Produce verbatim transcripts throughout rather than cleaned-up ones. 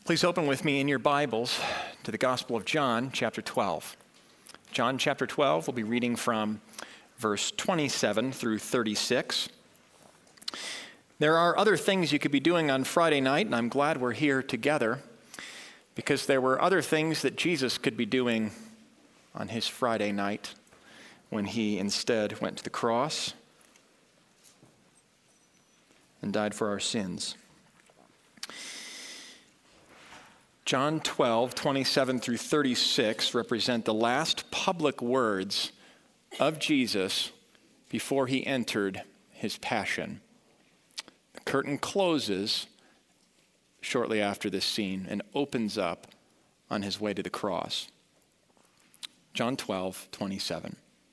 Please open with me in your Bibles to the Gospel of John, chapter twelve. John chapter twelve, we'll be reading from verse twenty-seven through thirty-six. There are other things you could be doing on Friday night, and I'm glad we're here together because there were other things that Jesus could be doing on his Friday night when he instead went to the cross and died for our sins. John twelve, twenty-seven through thirty-six represent the last public words of Jesus before he entered his passion. The curtain closes shortly after this scene and opens up on his way to the cross. John twelve, twenty-seven.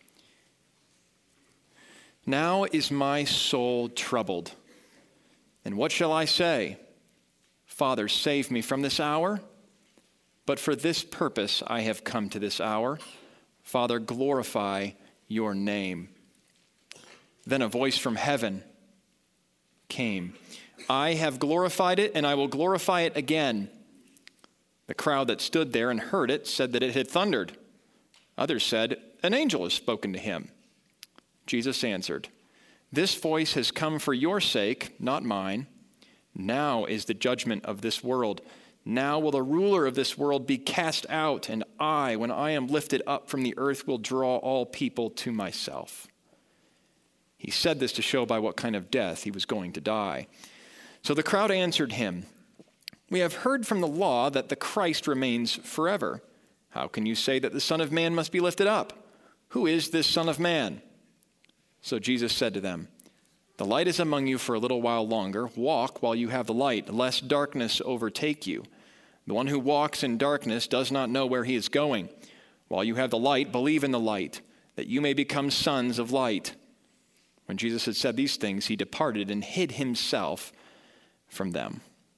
Now is my soul troubled, and what shall I say? Father, save me from this hour. But for this purpose I have come to this hour. Father, glorify your name. Then a voice from heaven came. I have glorified it, and I will glorify it again. The crowd that stood there and heard it said that it had thundered. Others said, an angel has spoken to him. Jesus answered, this voice has come for your sake, not mine. Now is the judgment of this world. Now will the ruler of this world be cast out, and I, when I am lifted up from the earth, will draw all people to myself. He said this to show by what kind of death he was going to die. So the crowd answered him, we have heard from the law that the Christ remains forever. How can you say that the Son of Man must be lifted up? Who is this Son of Man? So Jesus said to them, the light is among you for a little while longer. Walk while you have the light, lest darkness overtake you. The one who walks in darkness does not know where he is going. While you have the light, believe in the light, that you may become sons of light. When Jesus had said these things, he departed and hid himself from them.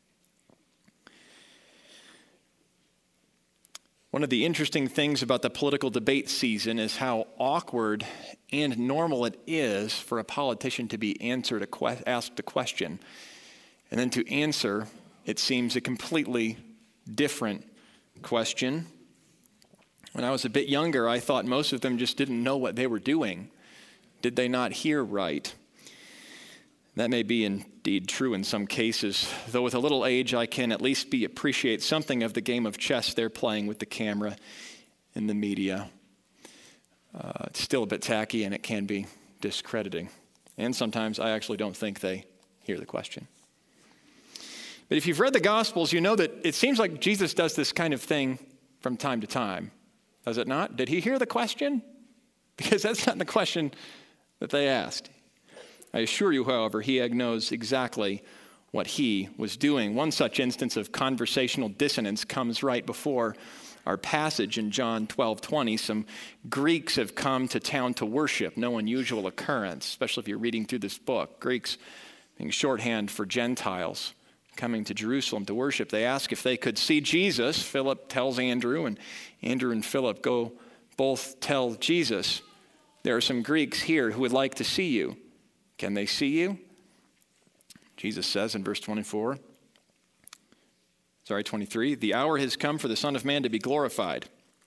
One of the interesting things about the political debate season is how awkward and normal it is for a politician to be answered a que- asked a question, and then to answer, it seems, a completely different question. When I was a bit younger, I thought most of them just didn't know what they were doing. Did they not hear right? That may be indeed true in some cases, though with a little age I can at least be appreciate something of the game of chess they're playing with the camera and the media. Uh, it's still a bit tacky and it can be discrediting. And sometimes I actually don't think they hear the question. But if you've read the Gospels, you know that it seems like Jesus does this kind of thing from time to time. Does it not? Did he hear the question? Because that's not the question that they asked. I assure you, however, he knows exactly what he was doing. One such instance of conversational dissonance comes right before our passage in John twelve twenty. Some Greeks have come to town to worship, no unusual occurrence, especially if you're reading through this book. Greeks being shorthand for Gentiles coming to Jerusalem to worship. They ask if they could see Jesus. Philip tells Andrew, and Andrew and Philip go both tell Jesus, there are some Greeks here who would like to see you. Can they see you? Jesus says in verse twenty-four, sorry, twenty-three, the hour has come for the Son of Man to be glorified.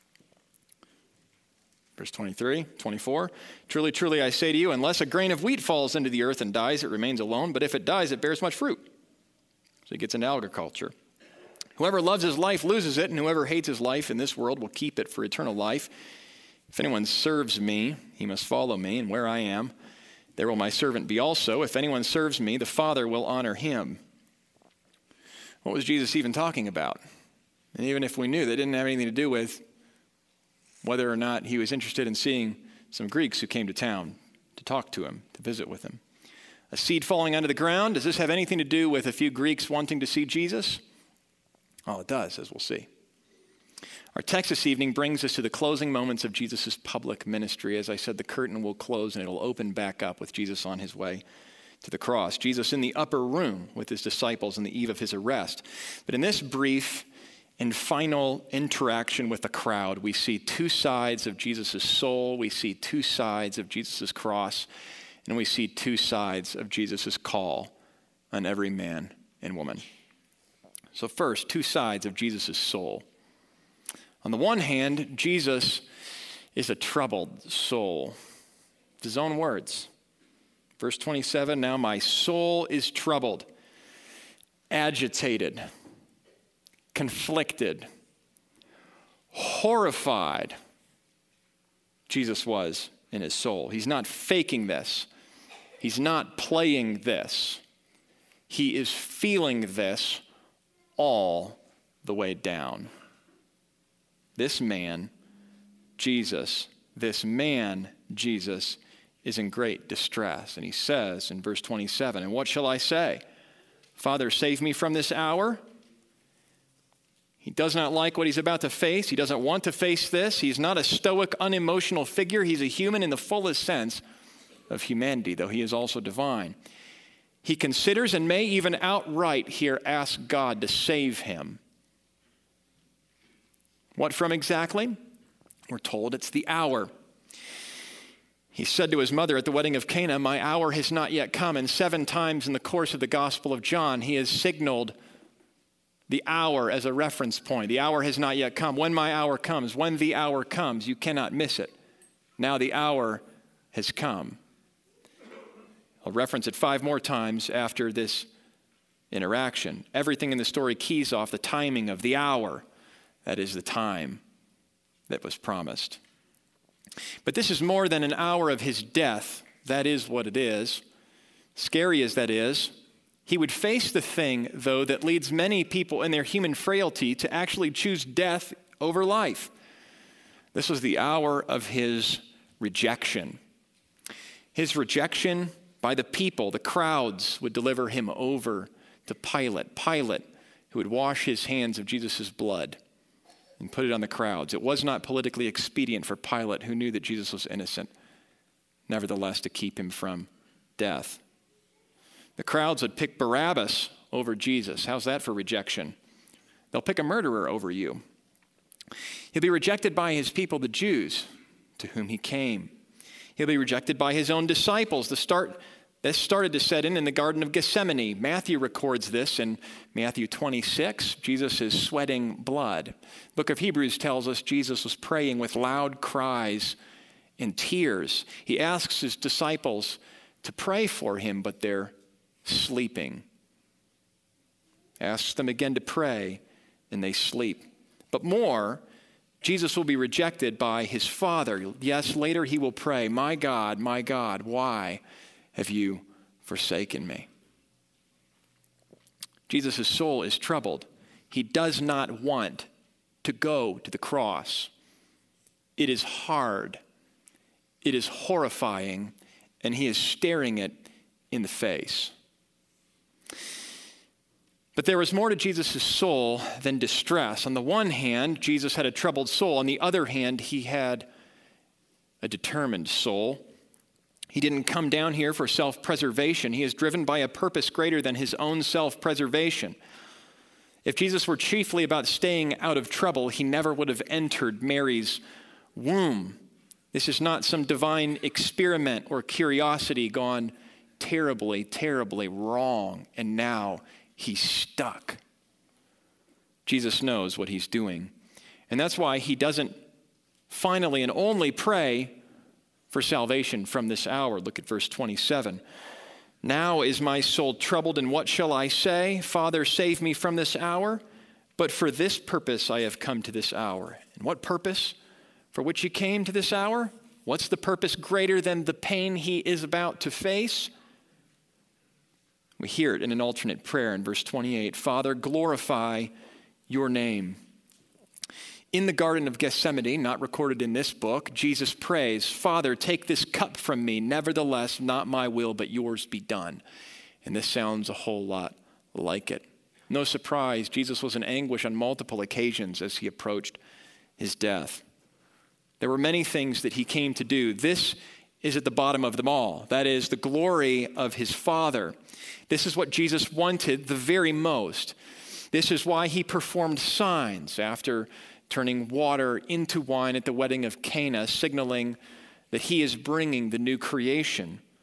Verse twenty-three, twenty-four, truly, truly, I say to you, unless a grain of wheat falls into the earth and dies, it remains alone, but if it dies, it bears much fruit. So he gets into agriculture. Whoever loves his life loses it, and whoever hates his life in this world will keep it for eternal life. If anyone serves me, he must follow me, and where I am, there will my servant be also. If anyone serves me, the Father will honor him. What was Jesus even talking about? And even if we knew, that didn't have anything to do with whether or not he was interested in seeing some Greeks who came to town to talk to him, to visit with him. A seed falling onto the ground, does this have anything to do with a few Greeks wanting to see Jesus? Oh, it does, as we'll see. Our text this evening brings us to the closing moments of Jesus' public ministry. As I said, the curtain will close and it'll open back up with Jesus on his way to the cross. Jesus in the upper room with his disciples on the eve of his arrest. But in this brief and final interaction with the crowd, we see two sides of Jesus' soul, we see two sides of Jesus' cross, and we see two sides of Jesus' call on every man and woman. So first, two sides of Jesus' soul. On the one hand, Jesus is a troubled soul. His own words. Verse twenty-seven, now my soul is troubled, agitated, conflicted, horrified. Jesus was in his soul. He's not faking this. He's not playing this. He is feeling this all the way down. This man, Jesus, this man, Jesus, is in great distress. And he says in verse twenty-seven, and what shall I say? Father, save me from this hour. He does not like what he's about to face. He doesn't want to face this. He's not a stoic, unemotional figure. He's a human in the fullest sense of humanity, though he is also divine. He considers and may even outright here ask God to save him. What from exactly? We're told it's the hour. He said to his mother at the wedding of Cana, my hour has not yet come. And seven times in the course of the Gospel of John, he has signaled the hour as a reference point. The hour has not yet come. When my hour comes, when the hour comes, you cannot miss it. Now the hour has come. I'll reference it five more times after this interaction. Everything in the story keys off the timing of the hour. That is the time that was promised. But this is more than an hour of his death. That is what it is. Scary as that is, he would face the thing, though, that leads many people in their human frailty to actually choose death over life. This was the hour of his rejection. His rejection by the people, the crowds, would deliver him over to Pilate. Pilate, who would wash his hands of Jesus' blood and put it on the crowds. It was not politically expedient for Pilate, who knew that Jesus was innocent, nevertheless to keep him from death. The crowds would pick Barabbas over Jesus. How's that for rejection? They'll pick a murderer over you. He'll be rejected by his people, the Jews, to whom he came. He'll be rejected by his own disciples. The start, this started to set in in the Garden of Gethsemane. Matthew records this in Matthew twenty-six. Jesus is sweating blood. The book of Hebrews tells us Jesus was praying with loud cries and tears. He asks his disciples to pray for him, but they're sleeping. Asks them again to pray, and they sleep. But more, Jesus will be rejected by his Father. Yes, later he will pray, my God, my God, why have you forsaken me? Jesus' soul is troubled. He does not want to go to the cross. It is hard. It is horrifying, and he is staring it in the face. But there was more to Jesus' soul than distress. On the one hand, Jesus had a troubled soul. On the other hand, he had a determined soul. He didn't come down here for self-preservation. He is driven by a purpose greater than his own self-preservation. If Jesus were chiefly about staying out of trouble, he never would have entered Mary's womb. This is not some divine experiment or curiosity gone terribly, terribly wrong, and now he's stuck. Jesus knows what he's doing. And that's why he doesn't finally and only pray for salvation from this hour. Look at verse twenty-seven. Now is my soul troubled, and what shall I say? Father, save me from this hour. But for this purpose I have come to this hour. And what purpose for which he came to this hour? What's the purpose greater than the pain he is about to face? We hear it in an alternate prayer in verse twenty-eight. Father, glorify your name. In the Garden of Gethsemane, not recorded in this book, Jesus prays, Father, take this cup from me. Nevertheless, not my will, but yours be done. And this sounds a whole lot like it. No surprise, Jesus was in anguish on multiple occasions as he approached his death. There were many things that he came to do. This is at the bottom of them all. That is the glory of his Father. This is what Jesus wanted the very most. This is why he performed signs after turning water into wine at the wedding of Cana, signaling that he is bringing the new creation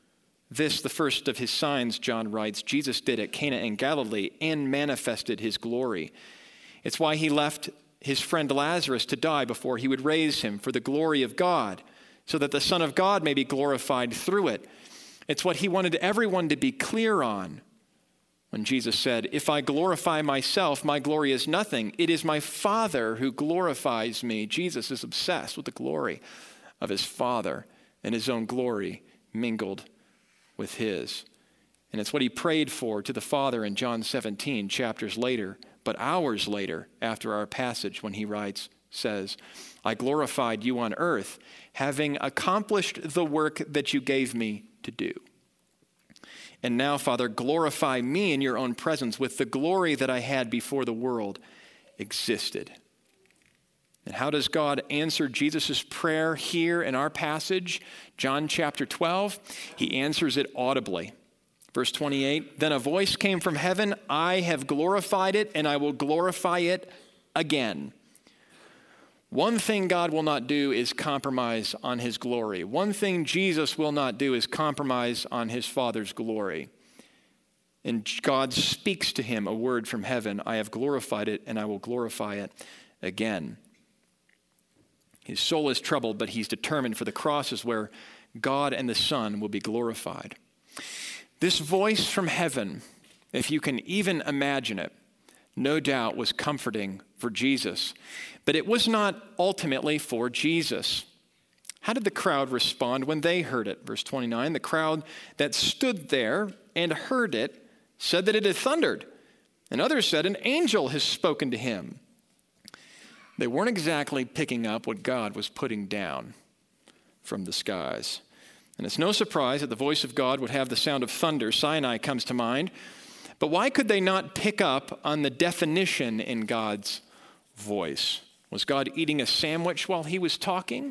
This, the first of his signs, John writes, Jesus did at Cana in Galilee and manifested his glory. It's why he left his friend Lazarus to die before he would raise him for the glory of God, so that the Son of God may be glorified through it. It's what he wanted everyone to be clear on when Jesus said, if I glorify myself, my glory is nothing. It is my Father who glorifies me. Jesus is obsessed with the glory of his Father and his own glory mingled with his. And it's what he prayed for to the Father in John seventeen, chapters later, but hours later after our passage when he writes, says, I glorified you on earth, having accomplished the work that you gave me to do. And now, Father, glorify me in your own presence with the glory that I had before the world existed. And how does God answer Jesus' prayer here in our passage? John chapter twelve, he answers it audibly. Verse twenty-eight, then a voice came from heaven, I have glorified it, and I will glorify it again. One thing God will not do is compromise on his glory. One thing Jesus will not do is compromise on his Father's glory. And God speaks to him a word from heaven, I have glorified it, and I will glorify it again. His soul is troubled, but he's determined, for the cross is where God and the Son will be glorified. This voice from heaven, if you can even imagine it, no doubt was comforting for Jesus. But it was not ultimately for Jesus. How did the crowd respond when they heard it? Verse twenty-nine, the crowd that stood there and heard it said that it had thundered. And others said, an angel has spoken to him. They weren't exactly picking up what God was putting down from the skies. And it's no surprise that the voice of God would have the sound of thunder. Sinai comes to mind. But why could they not pick up on the definition in God's voice? Was God eating a sandwich while he was talking?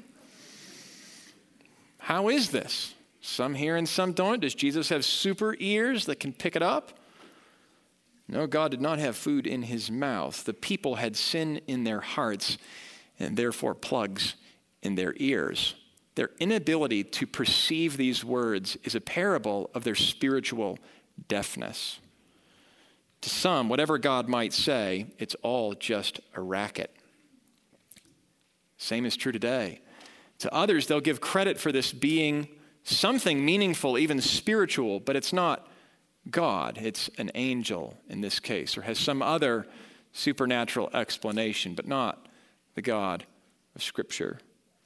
How is this? Some hear and some don't. Does Jesus have super ears that can pick it up? No, God did not have food in his mouth. The people had sin in their hearts and therefore plugs in their ears. Their inability to perceive these words is a parable of their spiritual deafness. To some, whatever God might say, it's all just a racket. Same is true today. To others, they'll give credit for this being something meaningful, even spiritual, but it's not God. It's an angel in this case, or has some other supernatural explanation, but not the God of Scripture.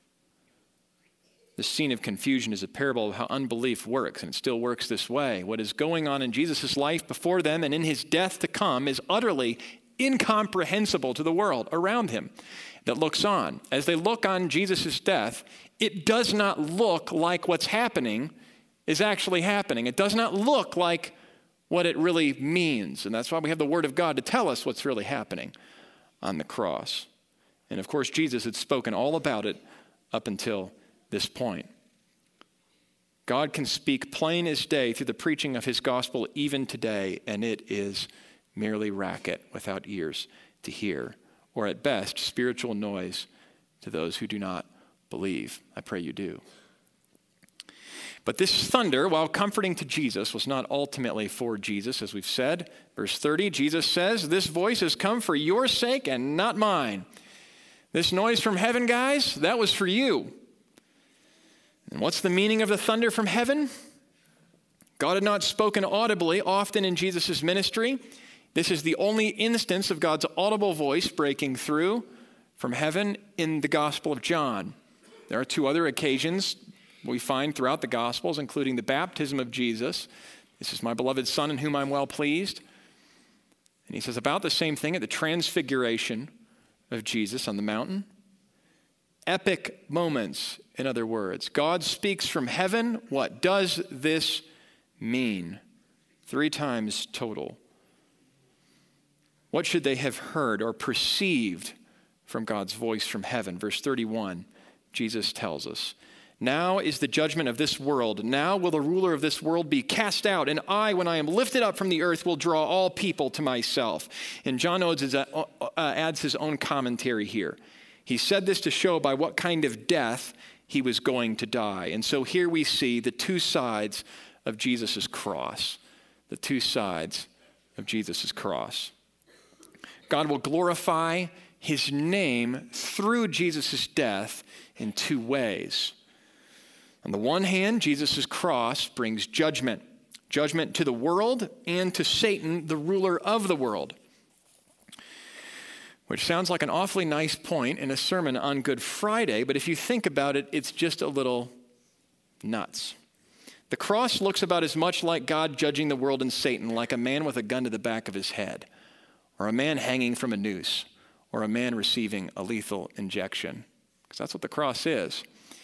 The scene of confusion is a parable of how unbelief works, and it still works this way. What is going on in Jesus' life before them and in his death to come is utterly incomprehensible to the world around him that looks on. As they look on Jesus' death, it does not look like what's happening is actually happening. It does not look like what it really means, and that's why we have the Word of God to tell us what's really happening on the cross. And of course, Jesus had spoken all about it up until this point. God can speak plain as day through the preaching of his gospel even today, and it is merely racket without ears to hear, or at best, spiritual noise to those who do not believe. I pray you do. But this thunder, while comforting to Jesus, was not ultimately for Jesus, as we've said. Verse thirty, Jesus says, this voice has come for your sake and not mine. This noise from heaven, guys, that was for you. And what's the meaning of the thunder from heaven? God had not spoken audibly often in Jesus' ministry. This is the only instance of God's audible voice breaking through from heaven in the Gospel of John. There are two other occasions we find throughout the Gospels, including the baptism of Jesus. This is my beloved Son in whom I'm well pleased. And he says about the same thing at the transfiguration of Jesus on the mountain. Epic moments, in other words. God speaks from heaven. What does this mean? Three times total. What should they have heard or perceived from God's voice from heaven? Verse thirty-one, Jesus tells us, now is the judgment of this world. Now will the ruler of this world be cast out, and I, when I am lifted up from the earth, will draw all people to myself. And John Oates uh, adds his own commentary here. He said this to show by what kind of death he was going to die. And so here we see the two sides of Jesus' cross, the two sides of Jesus' cross. God will glorify his name through Jesus' death in two ways. On the one hand, Jesus' cross brings judgment, judgment to the world and to Satan, the ruler of the world. Which sounds like an awfully nice point in a sermon on Good Friday, but if you think about it, it's just a little nuts. The cross looks about as much like God judging the world and Satan, like a man with a gun to the back of his head, or a man hanging from a noose, or a man receiving a lethal injection. Because that's what the cross is.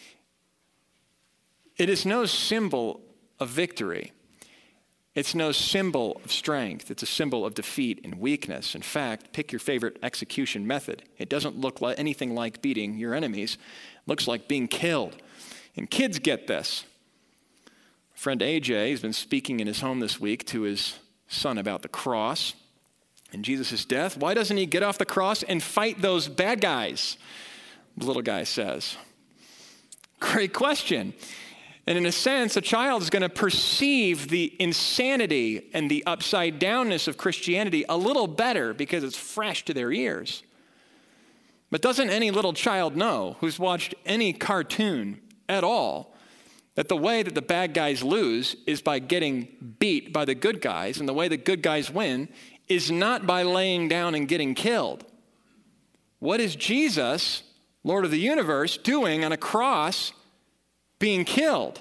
It is no symbol of victory. It's no symbol of strength. It's a symbol of defeat and weakness. In fact, pick your favorite execution method. It doesn't look like anything like beating your enemies. It looks like being killed. And kids get this. Friend A J has been speaking in his home this week to his son about the cross and Jesus' death. Why doesn't he get off the cross and fight those bad guys? The little guy says. Great question. And in a sense, a child is going to perceive the insanity and the upside downness of Christianity a little better because it's fresh to their ears. But doesn't any little child know who's watched any cartoon at all that the way that the bad guys lose is by getting beat by the good guys, and the way the good guys win is not by laying down and getting killed? What is Jesus, Lord of the universe, doing on a cross being killed?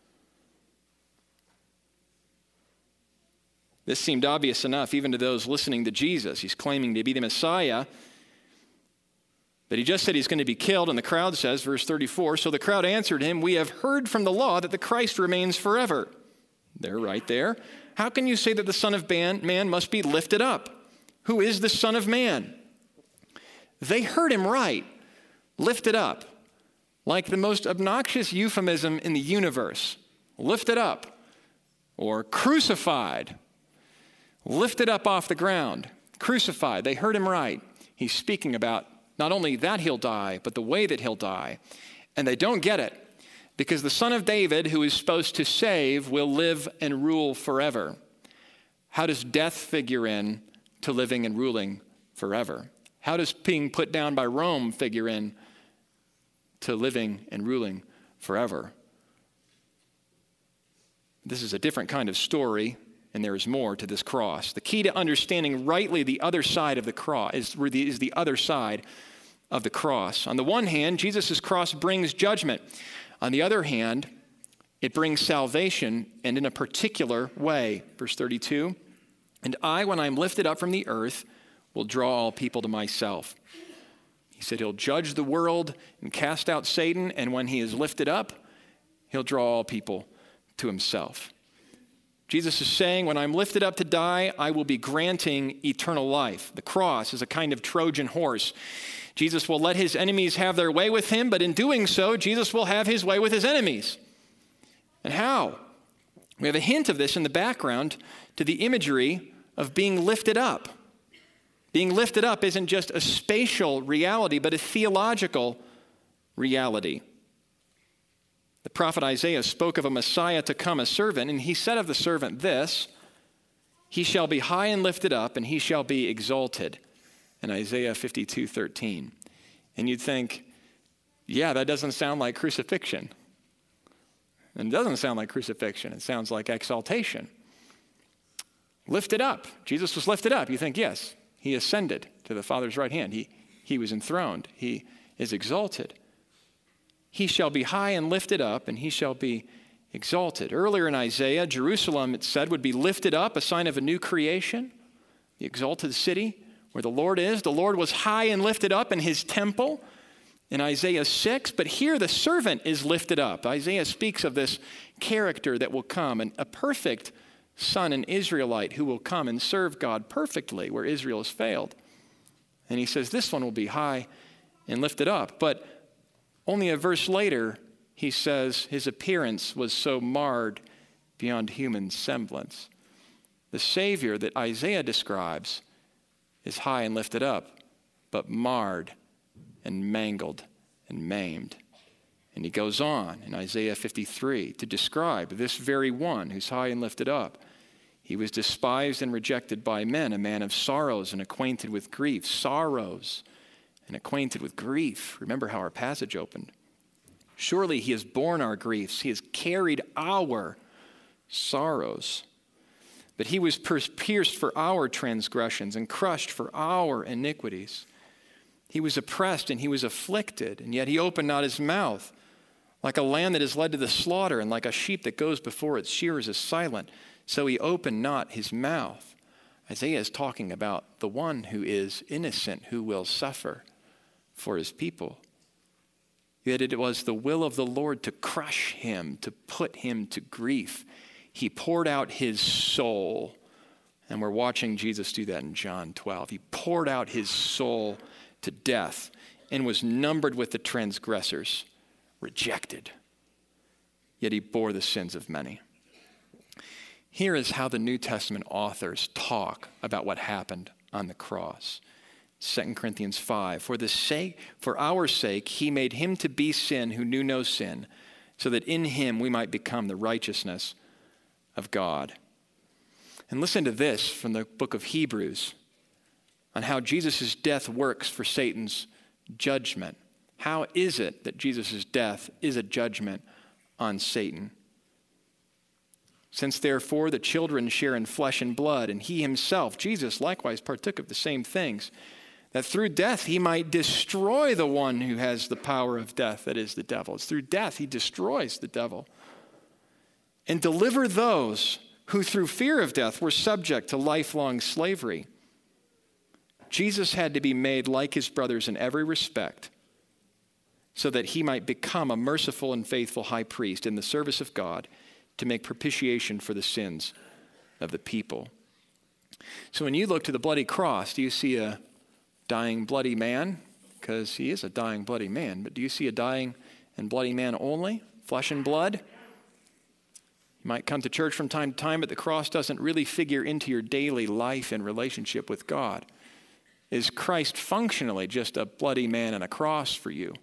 This seemed obvious enough even to those listening to Jesus. He's claiming to be the Messiah, but he just said he's going to be killed, and the crowd says, verse thirty-four, so the crowd answered him, we have heard from the law that the Christ remains forever. They're right there. How can you say that the Son of Man, man must be lifted up? Who is the Son of Man? They heard him right. Lifted up. Like the most obnoxious euphemism in the universe. Lifted up. Or crucified. Lifted up off the ground. Crucified. They heard him right. He's speaking about not only that he'll die, but the way that he'll die. And they don't get it. Because the Son of David, who is supposed to save, will live and rule forever. How does death figure in to living and ruling forever? How does being put down by Rome figure in to living and ruling forever? This is a different kind of story, and there is more to this cross. The key to understanding rightly the other side of the cross is, is the other side of the cross. On the one hand, Jesus' cross brings judgment. On the other hand, it brings salvation, and in a particular way. Verse thirty-two, and I, when I am lifted up from the earth, will draw all people to myself. He said he'll judge the world and cast out Satan, and when he is lifted up, he'll draw all people to himself. Jesus is saying, when I'm lifted up to die, I will be granting eternal life. The cross is a kind of Trojan horse. Jesus will let his enemies have their way with him, but in doing so, Jesus will have his way with his enemies. And how? We have a hint of this in the background to the imagery of being lifted up. Being lifted up isn't just a spatial reality, but a theological reality. The prophet Isaiah spoke of a Messiah to come, a servant, and he said of the servant this, he shall be high and lifted up, and he shall be exalted, in Isaiah fifty-two thirteen. And you'd think, yeah, that doesn't sound like crucifixion. And it doesn't sound like crucifixion. It sounds like exaltation. Lifted up. Jesus was lifted up. You think, yes, he ascended to the Father's right hand. He, he was enthroned. He is exalted. He shall be high and lifted up, and he shall be exalted. Earlier in Isaiah, Jerusalem, it said, would be lifted up, a sign of a new creation, the exalted city where the Lord is. The Lord was high and lifted up in his temple in Isaiah six, but here the servant is lifted up. Isaiah speaks of this character that will come, and a perfect son, an Israelite, who will come and serve God perfectly where Israel has failed. And he says this one will be high and lifted up. But only a verse later, he says his appearance was so marred beyond human semblance. The Savior that Isaiah describes is high and lifted up, but marred and mangled and maimed And he goes on in Isaiah fifty-three to describe this very one who's high and lifted up. He was despised and rejected by men, a man of sorrows and acquainted with grief. Sorrows and acquainted with grief. Remember how our passage opened. Surely he has borne our griefs. He has carried our sorrows. But he was pierced for our transgressions and crushed for our iniquities. He was oppressed and he was afflicted, and yet he opened not his mouth. Like a lamb that is led to the slaughter, and like a sheep that goes before its shearers is silent, so he opened not his mouth. Isaiah is talking about the one who is innocent, who will suffer for his people. Yet it was the will of the Lord to crush him, to put him to grief. He poured out his soul, and we're watching Jesus do that in John twelve. He poured out his soul to death and was numbered with the transgressors, rejected. Yet he bore the sins of many. Here is how the New Testament authors talk about what happened on the cross. Second Corinthians five, for the sake, for our sake, he made him to be sin who knew no sin, so that in him we might become the righteousness of God. And listen to this from the book of Hebrews on how Jesus' death works for Satan's judgment. How is it that Jesus' death is a judgment on Satan? Since therefore the children share in flesh and blood, and he himself, Jesus, likewise partook of the same things, that through death he might destroy the one who has the power of death, that is the devil. It's through death he destroys the devil. And deliver those who through fear of death were subject to lifelong slavery. Jesus had to be made like his brothers in every respect, so that he might become a merciful and faithful high priest in the service of God to make propitiation for the sins of the people. So when you look to the bloody cross, do you see a dying bloody man? Because he is a dying bloody man. But do you see a dying and bloody man only? Flesh and blood? You might come to church from time to time, but the cross doesn't really figure into your daily life and relationship with God. Is Christ functionally just a bloody man and a cross for you?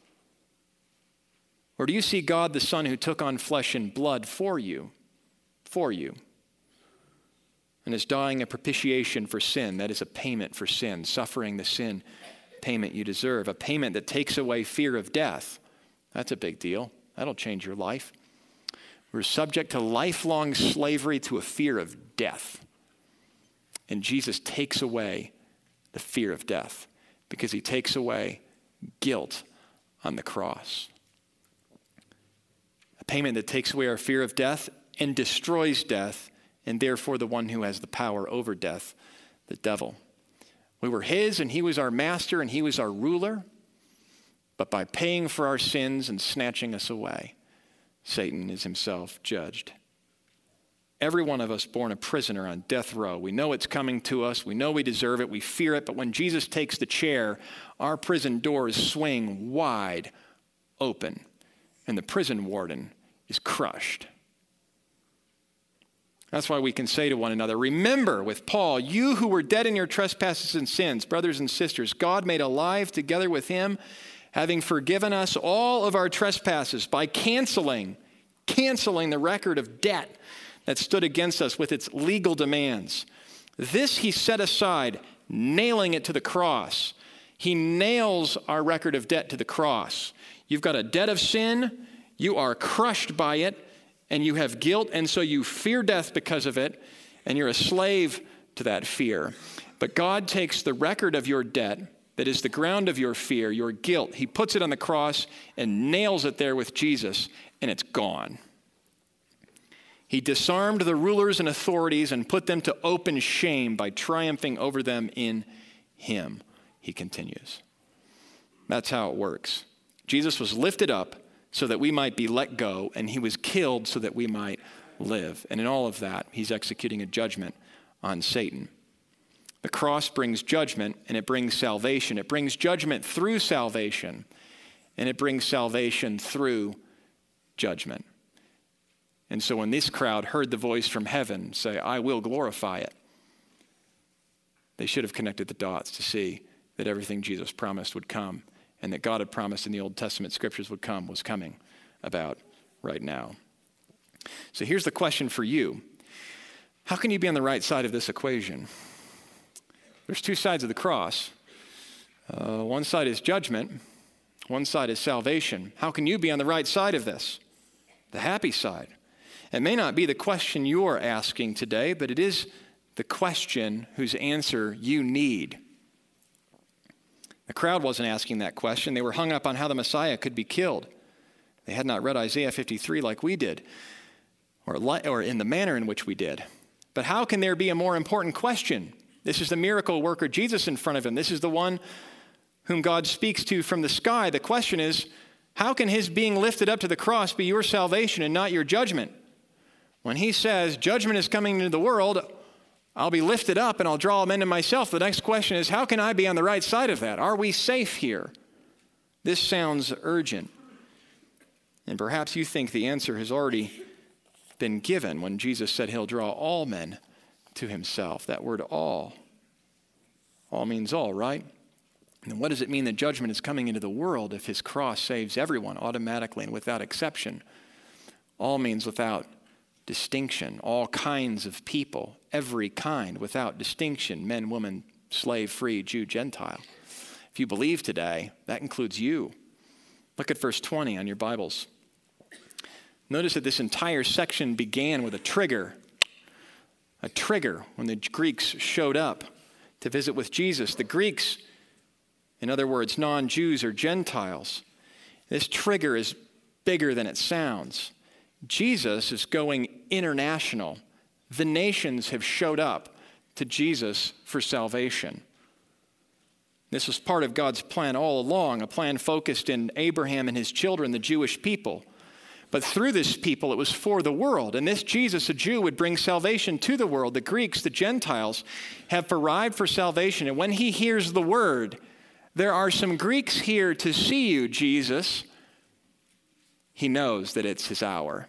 Or do you see God the Son who took on flesh and blood for you, for you, and is dying a propitiation for sin? That is a payment for sin, suffering the sin payment you deserve, a payment that takes away fear of death. That's a big deal. That'll change your life. We're subject to lifelong slavery to a fear of death. And Jesus takes away the fear of death because he takes away guilt on the cross. A payment that takes away our fear of death and destroys death, and therefore the one who has the power over death, the devil. We were his, and he was our master, and he was our ruler. But by paying for our sins and snatching us away, Satan is himself judged. Every one of us born a prisoner on death row. We know it's coming to us. We know we deserve it. We fear it. But when Jesus takes the chair, our prison doors swing wide open, and the prison warden is crushed. That's why we can say to one another, remember with Paul, you who were dead in your trespasses and sins, brothers and sisters, God made alive together with him, having forgiven us all of our trespasses by canceling, canceling the record of debt that stood against us with its legal demands. This he set aside, nailing it to the cross. He nails our record of debt to the cross. You've got a debt of sin, you are crushed by it, and you have guilt, and so you fear death because of it, and you're a slave to that fear. But God takes the record of your debt, that is the ground of your fear, your guilt. He puts it on the cross and nails it there with Jesus, and it's gone. He disarmed the rulers and authorities and put them to open shame by triumphing over them in him, he continues. That's how it works. Jesus was lifted up so that we might be let go, and he was killed so that we might live. And in all of that, he's executing a judgment on Satan. The cross brings judgment, and it brings salvation. It brings judgment through salvation, and it brings salvation through judgment. And so when this crowd heard the voice from heaven say, I will glorify it, they should have connected the dots to see that everything Jesus promised would come and that God had promised in the Old Testament scriptures would come was coming about right now. So here's the question for you. How can you be on the right side of this equation? There's two sides of the cross. Uh, one side is judgment. One side is salvation. How can you be on the right side of this? The happy side. It may not be the question you're asking today, but it is the question whose answer you need. The crowd wasn't asking that question. They were hung up on how the Messiah could be killed. They had not read Isaiah fifty-three like we did, or, li- or in the manner in which we did. But how can there be a more important question? This is the miracle worker Jesus in front of him. This is the one whom God speaks to from the sky. The question is, how can his being lifted up to the cross be your salvation and not your judgment? When he says, judgment is coming into the world, I'll be lifted up and I'll draw men to myself. The next question is, how can I be on the right side of that? Are we safe here? This sounds urgent. And perhaps you think the answer has already been given when Jesus said he'll draw all men to himself. That word all. All means all, right? And what does it mean that judgment is coming into the world if his cross saves everyone automatically and without exception? All means without distinction, all kinds of people, every kind without distinction, men, women, slave, free, Jew, Gentile. If you believe today, that includes you. Look at verse twenty on your Bibles. Notice that this entire section began with a trigger. A trigger when the Greeks showed up to visit with Jesus. The Greeks, in other words, non-Jews or Gentiles, this trigger is bigger than it sounds. Jesus is going international. The nations have showed up to Jesus for salvation. This was part of God's plan all along, a plan focused in Abraham and his children, the Jewish people. But through this people, it was for the world. And this Jesus, a Jew, would bring salvation to the world. The Greeks, the Gentiles, have arrived for salvation. And when he hears the word, there are some Greeks here to see you, Jesus. He knows that it's his hour.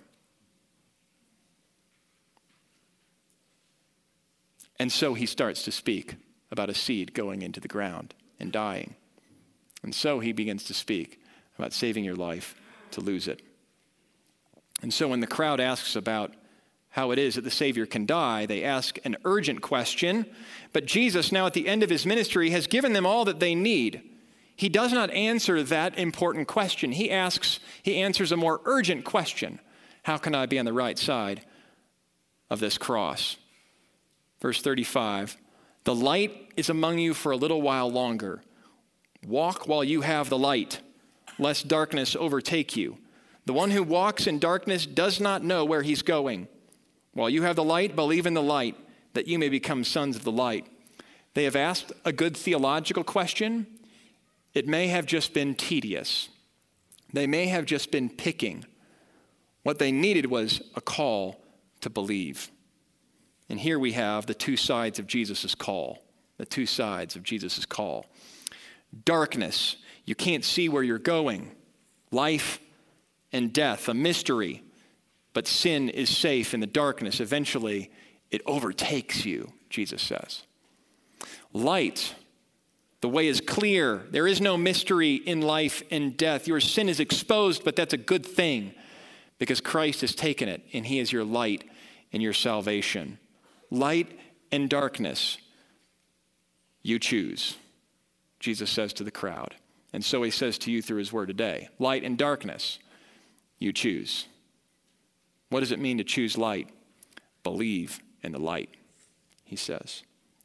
And so he starts to speak about a seed going into the ground and dying. And so he begins to speak about saving your life to lose it. And so when the crowd asks about how it is that the Savior can die, they ask an urgent question. But Jesus, now at the end of his ministry, has given them all that they need. He does not answer that important question. He asks, he answers a more urgent question. How can I be on the right side of this cross? Verse thirty-five, the light is among you for a little while longer. Walk while you have the light, lest darkness overtake you. The one who walks in darkness does not know where he's going. While you have the light, believe in the light, that you may become sons of the light. They have asked a good theological question. It may have just been tedious. They may have just been picking. What they needed was a call to believe. And here we have the two sides of Jesus' call. The two sides of Jesus' call. Darkness, you can't see where you're going. Life and death, a mystery. But sin is safe in the darkness. Eventually, it overtakes you, Jesus says. Light, the way is clear. There is no mystery in life and death. Your sin is exposed, but that's a good thing because Christ has taken it, and he is your light and your salvation. Light and darkness, you choose, Jesus says to the crowd. And so he says to you through his word today, light and darkness, you choose. What does it mean to choose light? Believe in the light, he says.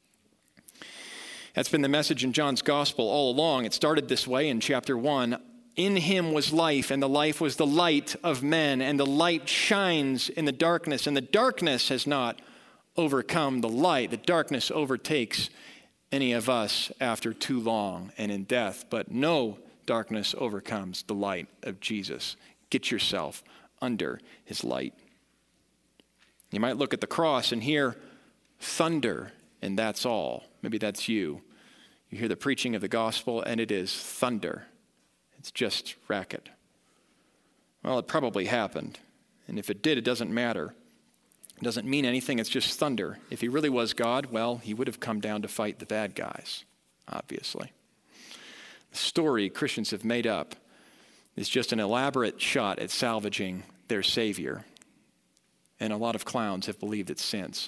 That's been the message in John's gospel all along. It started this way in chapter one. In him was life, and the life was the light of men, and the light shines in the darkness, and the darkness has not overcome the light. The darkness overtakes any of us after too long and in death, but no darkness overcomes the light of Jesus. Get yourself under his light. You might look at the cross and hear thunder, and that's all. Maybe that's you. You hear the preaching of the gospel, and it is thunder. It's just racket. Well, it probably happened, and if it did, it doesn't matter. It doesn't mean anything, it's just thunder. If he really was God, well, he would have come down to fight the bad guys, obviously. The story Christians have made up is just an elaborate shot at salvaging their Savior. And a lot of clowns have believed it since.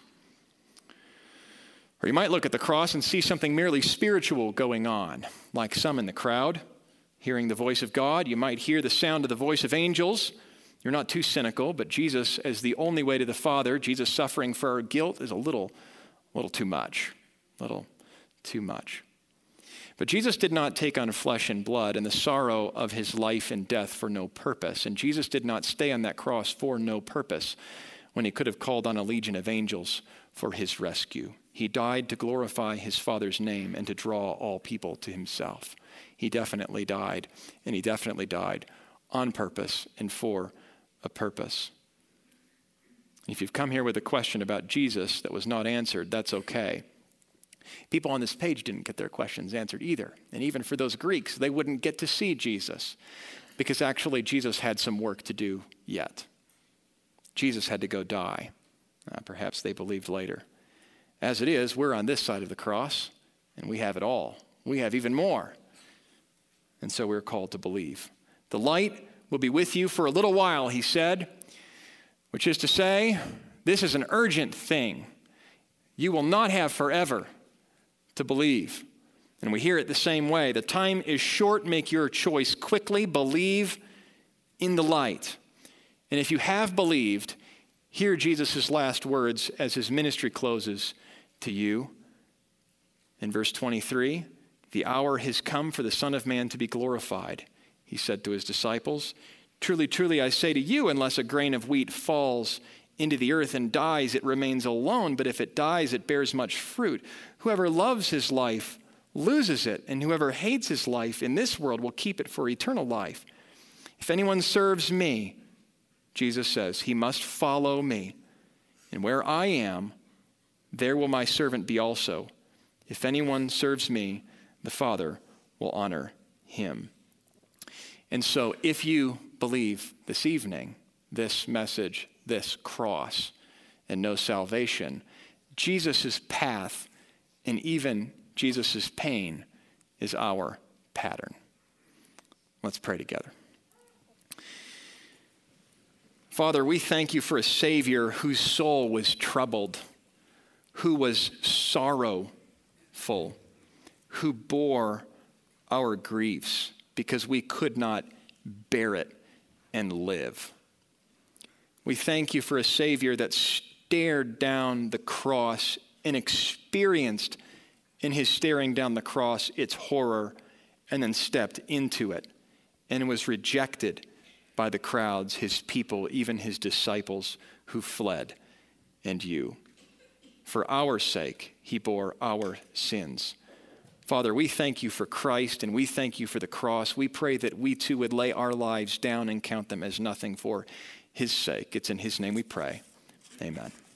Or you might look at the cross and see something merely spiritual going on, like some in the crowd, hearing the voice of God. You might hear the sound of the voice of angels. You're not too cynical, but Jesus as the only way to the Father, Jesus suffering for our guilt is a little, little too much, little too much. But Jesus did not take on flesh and blood and the sorrow of his life and death for no purpose. And Jesus did not stay on that cross for no purpose when he could have called on a legion of angels for his rescue. He died to glorify his Father's name and to draw all people to himself. He definitely died, and he definitely died on purpose and for a purpose. If you've come here with a question about Jesus that was not answered, that's okay. People on this page didn't get their questions answered either. And even for those Greeks, they wouldn't get to see Jesus because actually Jesus had some work to do yet. Jesus had to go die. Uh, perhaps they believed later. As it is, we're on this side of the cross, and we have it all. We have even more. And so we're called to believe. The light will be with you for a little while, he said, which is to say, this is an urgent thing. You will not have forever to believe. And we hear it the same way. The time is short. Make your choice quickly. Believe in the light. And if you have believed, hear Jesus' last words as his ministry closes to you. In verse twenty-three, the hour has come for the Son of Man to be glorified. He said to his disciples, truly, truly, I say to you, unless a grain of wheat falls into the earth and dies, it remains alone. But if it dies, it bears much fruit. Whoever loves his life loses it, and whoever hates his life in this world will keep it for eternal life. If anyone serves me, Jesus says, he must follow me. And where I am, there will my servant be also. If anyone serves me, the Father will honor him. And so if you believe this evening, this message, this cross, and no salvation, Jesus' path and even Jesus' pain is our pattern. Let's pray together. Father, we thank you for a Savior whose soul was troubled, who was sorrowful, who bore our griefs because we could not bear it and live. We thank you for a Savior that stared down the cross and experienced in his staring down the cross its horror and then stepped into it and was rejected by the crowds, his people, even his disciples who fled, and you. For our sake, he bore our sins. Father, we thank you for Christ and we thank you for the cross. We pray that we too would lay our lives down and count them as nothing for his sake. It's in his name we pray. Amen.